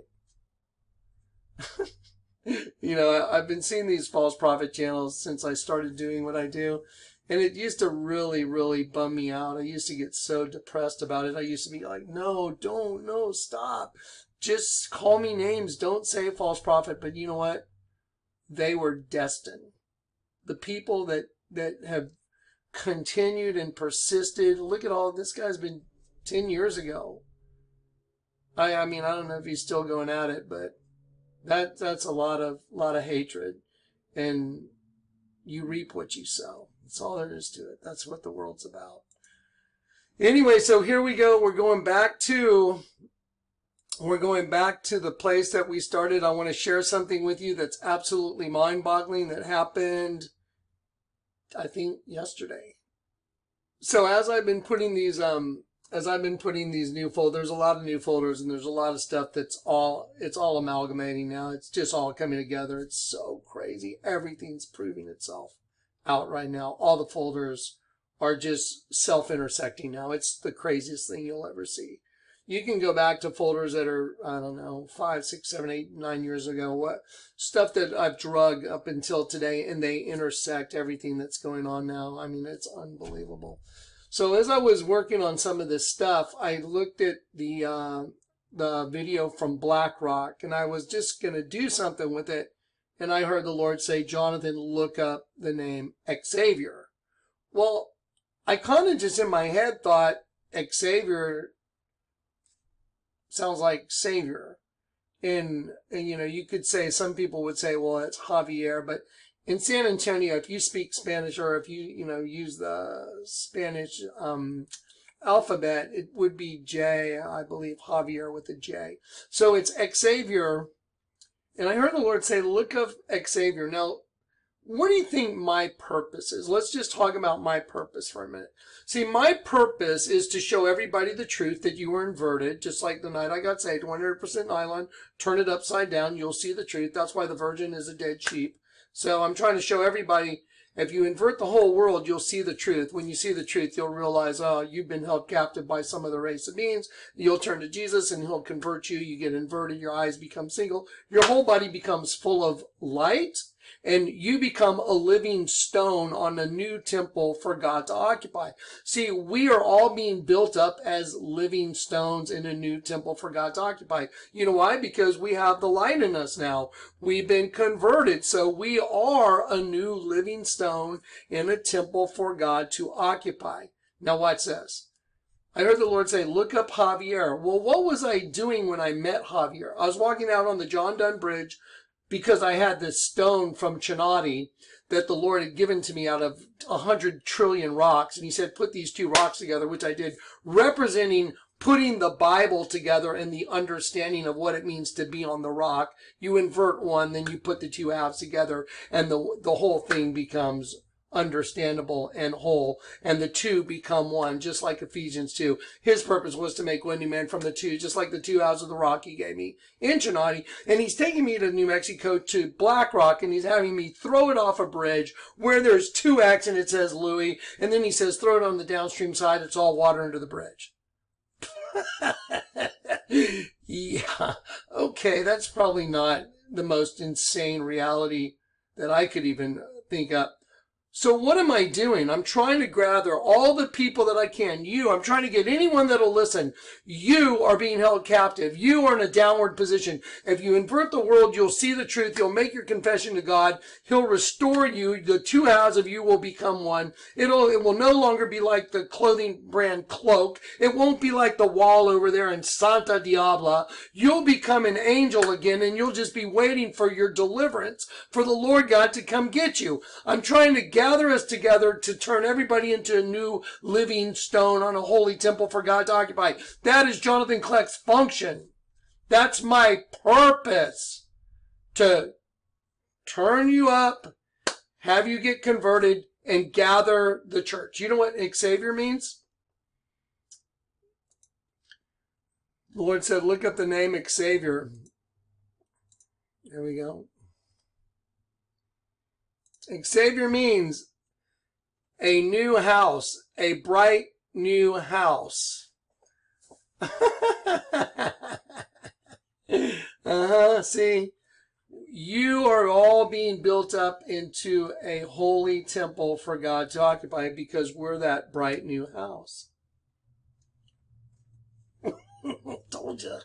You know, I've been seeing these false prophet channels since I started doing what I do. And it used to really, really bum me out. I used to get so depressed about it. I used to be like, no, stop. Just call me names. Don't say false prophet. But you know what? They were destined. The people that have continued and persisted. Look at all this guy's been 10 years ago. I mean, I don't know if he's still going at it, but that's a lot of hatred, and you reap what you sow. That's all there is to it. That's what the world's about. Anyway, so here we go. We're going back to the place that we started. I want to share something with you that's absolutely mind-boggling that happened, I think, yesterday. So as I've been putting these new folders, there's a lot of new folders, and there's a lot of stuff it's all amalgamating now. It's just all coming together. It's so crazy. Everything's proving itself out right now. All the folders are just self-intersecting now. It's the craziest thing you'll ever see. You can go back to folders that are, I don't know, 5, 6, 7, 8, 9 years ago. What stuff that I've drug up until today, and they intersect everything that's going on now. I mean, it's unbelievable. So as I was working on some of this stuff, I looked at the video from BlackRock, and I was just going to do something with it. And I heard the Lord say, Jonathan, look up the name Xavier. Well, I kind of just in my head thought Xavier sounds like Savior. And you know, you could say, some people would say, well, it's Javier, but in San Antonio, if you speak Spanish, or if you use the Spanish alphabet, it would be J, I believe, Javier with a J. So it's Xavier. And I heard the Lord say, look up Xavier. Now, what do you think my purpose is? Let's just talk about my purpose for a minute. See, my purpose is to show everybody the truth that you were inverted, just like the night I got saved, 100% nylon, turn it upside down, you'll see the truth. That's why the virgin is a dead sheep. So I'm trying to show everybody, if you invert the whole world, you'll see the truth. When you see the truth, you'll realize, oh, you've been held captive by some other race of beings. You'll turn to Jesus and he'll convert you. You get inverted. Your eyes become single. Your whole body becomes full of light. And you become a living stone on a new temple for God to occupy. See, we are all being built up as living stones in a new temple for God to occupy. You know why? Because we have the light in us now. We've been converted. So we are a new living stone in a temple for God to occupy. Now watch this. I heard the Lord say, look up Javier. Well, what was I doing when I met Javier? I was walking out on the John Dunn Bridge, because I had this stone from Chinati that the Lord had given to me out of 100 trillion rocks. And he said, put these two rocks together, which I did, representing putting the Bible together and the understanding of what it means to be on the rock. You invert one, then you put the two halves together, and the whole thing becomes understandable and whole, and the two become one, just like Ephesians 2. His purpose was to make one new man from the two, just like the two halves of the rock he gave me in Chinati. And he's taking me to New Mexico to BlackRock, and he's having me throw it off a bridge where there's 2X and it says Louis, and then he says throw it on the downstream side, it's all water under the bridge. Yeah, okay, that's probably not the most insane reality that I could even think up. So what am I doing? I'm trying to gather all the people that I can. I'm trying to get anyone that'll listen. You are being held captive. You are in a downward position. If you invert the world, you'll see the truth. You'll make your confession to God. He'll restore you. The two halves of you will become one. It will no longer be like the clothing brand Cloak. It won't be like the wall over there in Santa Diabla. You'll become an angel again, and you'll just be waiting for your deliverance, for the Lord God to come get you. I'm trying to gather us together to turn everybody into a new living stone on a holy temple for God to occupy. That is Jonathan Kleck's function. That's my purpose. To turn you up, have you get converted and gather the church. You know what Xavier means? The Lord said, look up the name Xavier. There we go. Xavier means a new house, a bright new house. See, you are all being built up into a holy temple for God to occupy because we're that bright new house. Told you.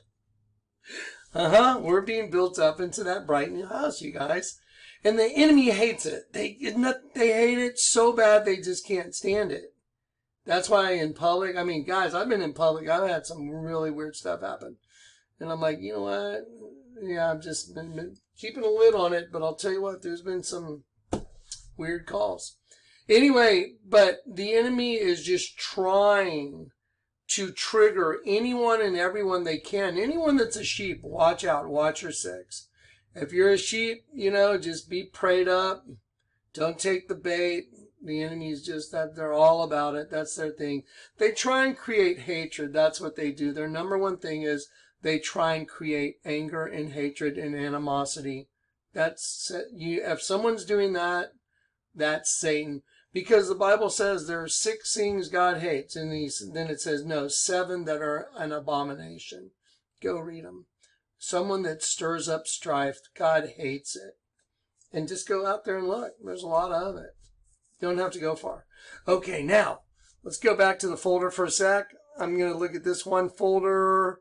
We're being built up into that bright new house, you guys. And the enemy hates it. They hate it so bad they just can't stand it. That's why in public, I mean, guys, I've been in public. I've had some really weird stuff happen. And I'm like, you know what? Yeah, I've just been keeping a lid on it. But I'll tell you what, there's been some weird calls. Anyway, but the enemy is just trying to trigger anyone and everyone they can. Anyone that's a sheep, watch out, watch your six. If you're a sheep, you know, just be prayed up. Don't take the bait. The enemy's just that they're all about it. That's their thing. They try and create hatred. That's what they do. Their number one thing is they try and create anger and hatred and animosity. That's you. If someone's doing that, that's Satan. Because the Bible says there are 6 things God hates. And then it says, no, 7 that are an abomination. Go read them. Someone that stirs up strife, God hates it. And just go out there and look. There's a lot of it. Don't have to go far. Okay, now, let's go back to the folder for a sec. I'm going to look at this one folder.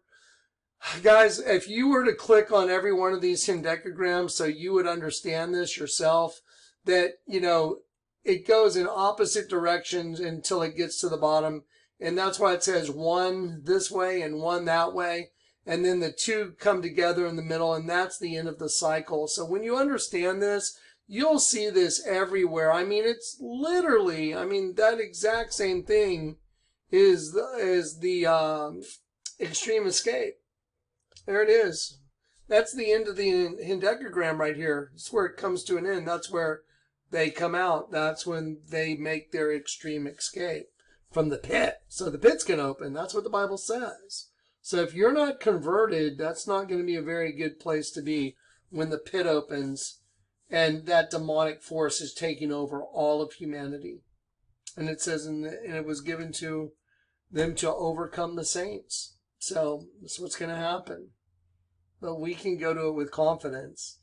Guys, if you were to click on every one of these hendecagrams so you would understand this yourself, that, you know, it goes in opposite directions until it gets to the bottom. And that's why it says 1 this way and 1 that way. And then the 2 come together in the middle, and that's the end of the cycle. So when you understand this, you'll see this everywhere. I mean, it's literally, I mean, that exact same thing is the extreme escape. There it is. That's the end of the hendecagram right here. It's where it comes to an end. That's where they come out. That's when they make their extreme escape from the pit. So the pit's going to open. That's what the Bible says. So if you're not converted, that's not going to be a very good place to be when the pit opens and that demonic force is taking over all of humanity. And it says, and it was given to them to overcome the saints. So that's what's going to happen. But we can go to it with confidence.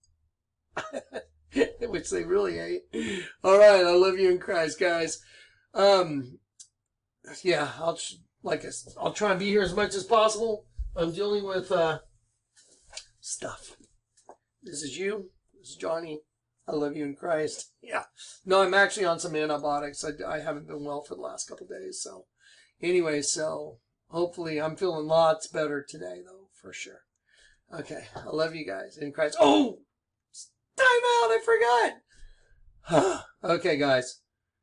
Which they really hate. All right, I love you in Christ, guys. Yeah, I'll try and be here as much as possible. I'm dealing with stuff. This is you. This is Johnny. I love you in Christ. Yeah. No, I'm actually on some antibiotics. I haven't been well for the last couple of days. So anyway, so hopefully I'm feeling lots better today, though, for sure. Okay. I love you guys in Christ. Oh! Time out! I forgot! Okay, guys.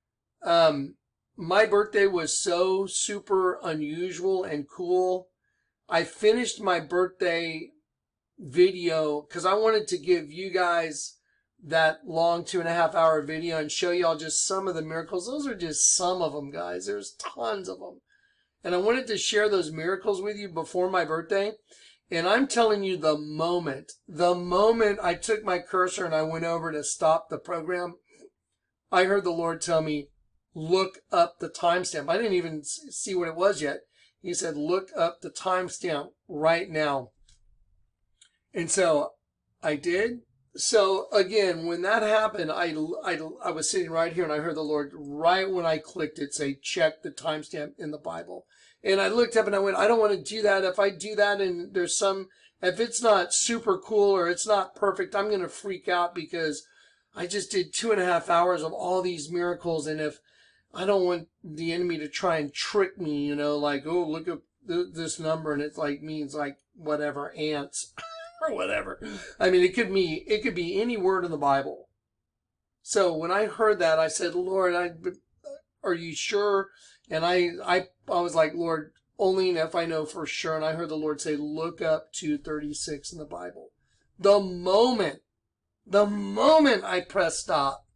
My birthday was so super unusual and cool. I finished my birthday video because I wanted to give you guys that long 2.5 hour video and show y'all just some of the miracles. Those are just some of them, guys. There's tons of them. And I wanted to share those miracles with you before my birthday. And I'm telling you, the moment I took my cursor and I went over to stop the program, I heard the Lord tell me, look up the timestamp. I didn't even see what it was yet. He said, look up the timestamp right now. And so I did. So again, when that happened, I was sitting right here and I heard the Lord right when I clicked it say, check the timestamp in the Bible. And I looked up and I went, I don't want to do that. If I do that and if it's not super cool or it's not perfect, I'm going to freak out because I just did 2.5 hours of all these miracles. And if I don't want the enemy to try and trick me, you know, like, oh, look at this number and it like means like whatever, ants or whatever. I mean, it could be any word in the Bible. So when I heard that, I said, Lord, are you sure? And I was like, Lord, only if I know for sure. And I heard the Lord say, look up 2:36 in the Bible. The moment I pressed stop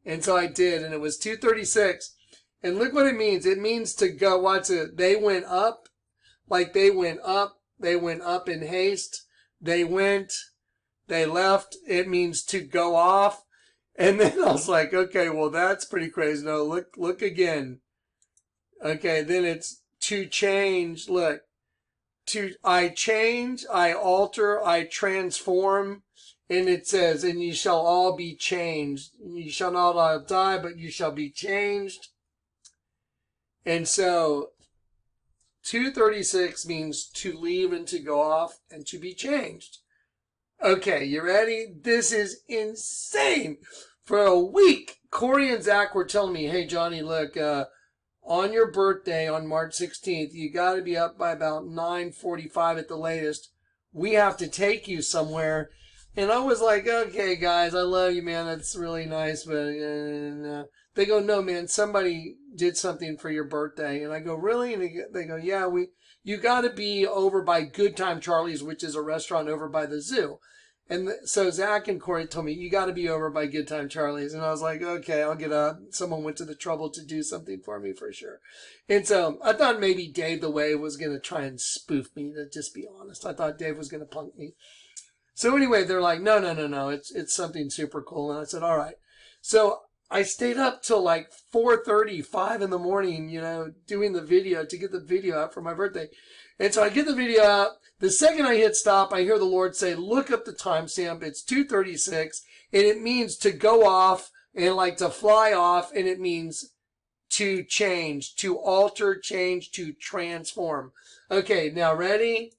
And so I did, and it was 2:36. And look what it means. It means to go, watch it. They went up, like they went up in haste. They went, they left. It means to go off. And then I was like, okay, well, that's pretty crazy. No, look again. Okay, then it's to change. Look, I change, I alter, I transform. And it says, and you shall all be changed. You shall not all die, but you shall be changed. And so 2:36 means to leave and to go off and to be changed. Okay, you ready? This is insane. For a week, Corey and Zach were telling me, hey, Johnny, look, on your birthday on March 16th, you got to be up by about 9:45 at the latest. We have to take you somewhere. And I was like, okay, guys, I love you, man. That's really nice. But they go, no, man, somebody did something for your birthday. And I go, really? And they go, yeah, you got to be over by Good Time Charlie's, which is a restaurant over by the zoo. And so Zach and Corey told me, you got to be over by Good Time Charlie's. And I was like, okay, I'll get up. Someone went to the trouble to do something for me for sure. And so I thought maybe Dave the Wave was going to try and spoof me, to just be honest. I thought Dave was going to punk me. So anyway, they're like, no, it's something super cool. And I said, all right. So I stayed up till like 4:30, 5 in the morning, doing the video to get the video out for my birthday. And so I get the video out. The second I hit stop, I hear the Lord say, look up the timestamp. It's 2:36, and it means to go off and like to fly off, and it means to change, to alter, change, to transform. Okay, now ready?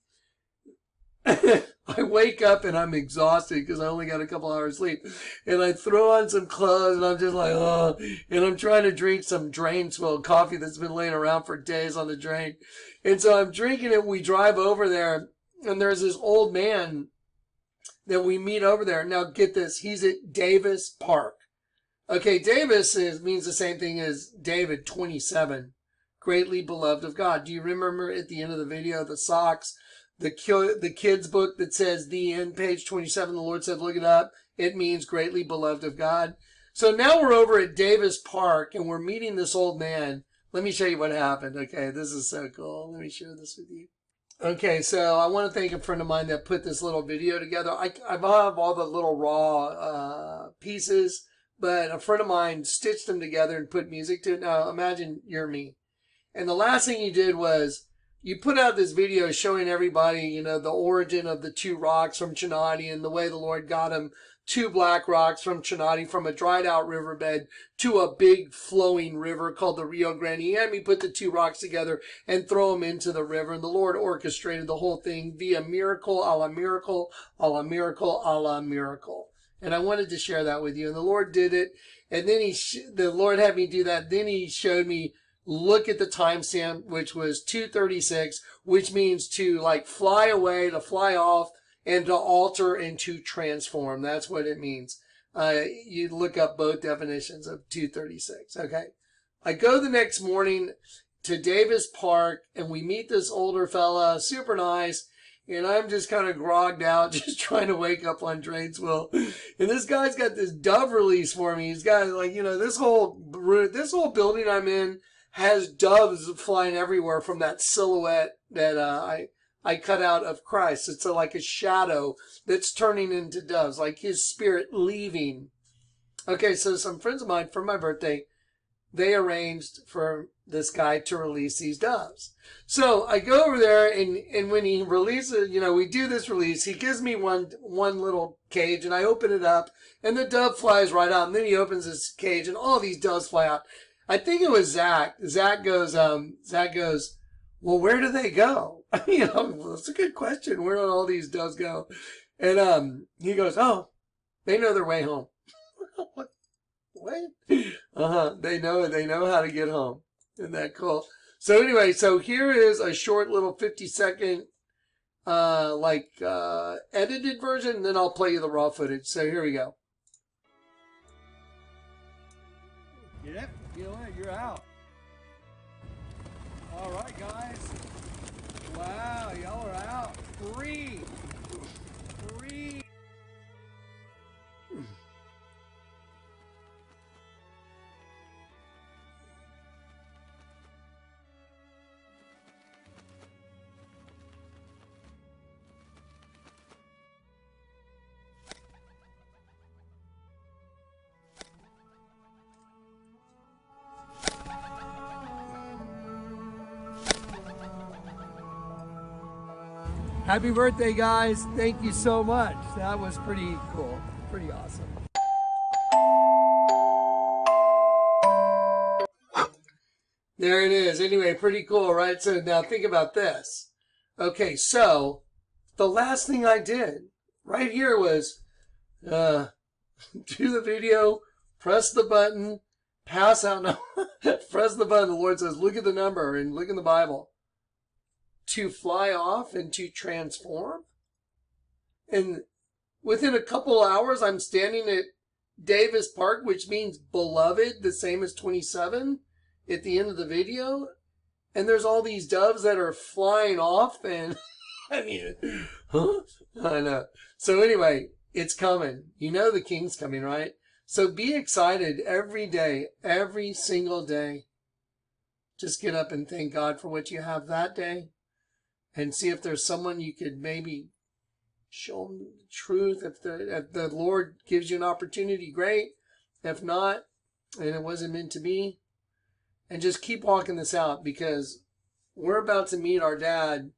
I wake up and I'm exhausted because I only got a couple hours sleep. And I throw on some clothes and I'm just like, oh. And I'm trying to drink some Drainsville coffee that's been laying around for days on the drain. And so I'm drinking it. We drive over there and there's this old man that we meet over there. Now get this. He's at Davis Park. Okay, Davis means the same thing as David, 27. Greatly beloved of God. Do you remember at the end of the video, the socks? The kid's book that says the end, page 27, the Lord said, look it up. It means greatly beloved of God. So now we're over at Davis Park and we're meeting this old man. Let me show you what happened. Okay, this is so cool. Let me share this with you. Okay, so I want to thank a friend of mine that put this little video together. I have all the little raw pieces, but a friend of mine stitched them together and put music to it. Now imagine you're me. And the last thing you did was you put out this video showing everybody, the origin of the two rocks from Chinati and the way the Lord got them, two black rocks from Chinati, from a dried out riverbed to a big flowing river called the Rio Grande. He had me put the two rocks together and throw them into the river. And the Lord orchestrated the whole thing via miracle, a la miracle, a la miracle, a la miracle. And I wanted to share that with you. And the Lord did it. And then the Lord had me do that. Then he showed me, look at the timestamp, which was 2:36, which means to like fly away, to fly off, and to alter and to transform. That's what it means. You look up both definitions of 2:36. Okay. I go the next morning to Davis Park and we meet this older fella, super nice. And I'm just kind of grogged out, just trying to wake up on Drainsville. And this guy's got this dove release for me. He's got like, this whole building I'm in has doves flying everywhere from that silhouette that I cut out of Christ. It's like a shadow that's turning into doves, like his spirit leaving. Okay, so some friends of mine for my birthday, they arranged for this guy to release these doves. So I go over there and when he releases, we do this release, he gives me one little cage and I open it up and the dove flies right out. And then he opens his cage and all these doves fly out. I think it was Zach. Zach goes, well, where do they go? Well, that's a good question. Where do all these doves go? And he goes, oh, they know their way home. What? They know how to get home. Isn't that cool? So anyway, so here is a short little 50-second, edited version. And then I'll play you the raw footage. So here we go. Get up. You know what? You're out. All right, guys. Wow, y'all are out. Three. Happy birthday, guys. Thank you so much. That was pretty cool. Pretty awesome. There it is. Anyway, pretty cool, right? So now think about this. Okay, so the last thing I did right here was do the video, press the button, pass out. No, press the button. The Lord says, look at the number and look in the Bible. To fly off and to transform. And within a couple hours, I'm standing at Davis Park, which means beloved, the same as 27 at the end of the video. And there's all these doves that are flying off. And I mean, huh? I know. So anyway, it's coming. You know the King's coming, right? So be excited every day, every single day. Just get up and thank God for what you have that day. And see if there's someone you could maybe show them the truth. If the Lord gives you an opportunity, great. If not, and it wasn't meant to be. And just keep walking this out, because we're about to meet our dad,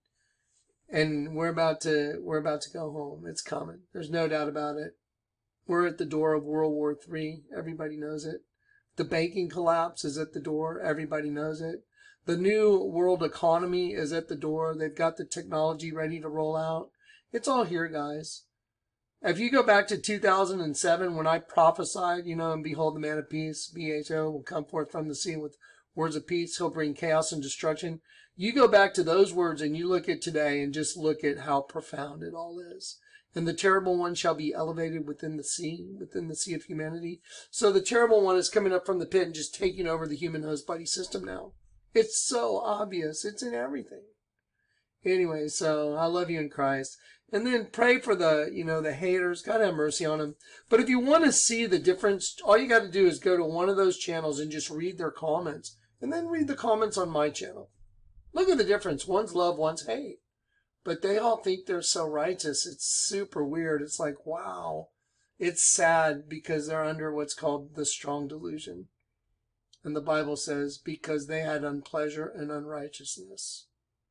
and we're about to go home. It's coming. There's no doubt about it. We're at the door of World War III. Everybody knows it. The banking collapse is at the door. Everybody knows it. The new world economy is at the door. They've got the technology ready to roll out. It's all here, guys. If you go back to 2007, when I prophesied, and behold, the man of peace, BHO, will come forth from the sea with words of peace. He'll bring chaos and destruction. You go back to those words and you look at today and just look at how profound it all is. And the terrible one shall be elevated within the sea of humanity. So the terrible one is coming up from the pit and just taking over the human host body system now. It's so obvious. It's in everything. Anyway, so I love you in Christ. And then pray for the haters. God have mercy on them. But if you want to see the difference, all you got to do is go to one of those channels and just read their comments. And then read the comments on my channel. Look at the difference. One's love, one's hate. But they all think they're so righteous. It's super weird. It's like, wow. It's sad because they're under what's called the strong delusion. And the Bible says, because they had unpleasure and unrighteousness,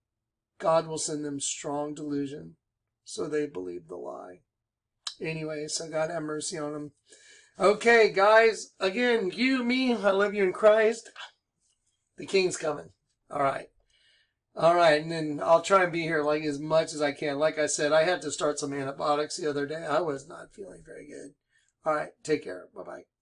God will send them strong delusion, so they believe the lie. Anyway, so God have mercy on them. Okay, guys, again, you, me, I love you in Christ. The King's coming. All right. All right, and then I'll try and be here like as much as I can. Like I said, I had to start some antibiotics the other day. I was not feeling very good. All right, take care. Bye-bye.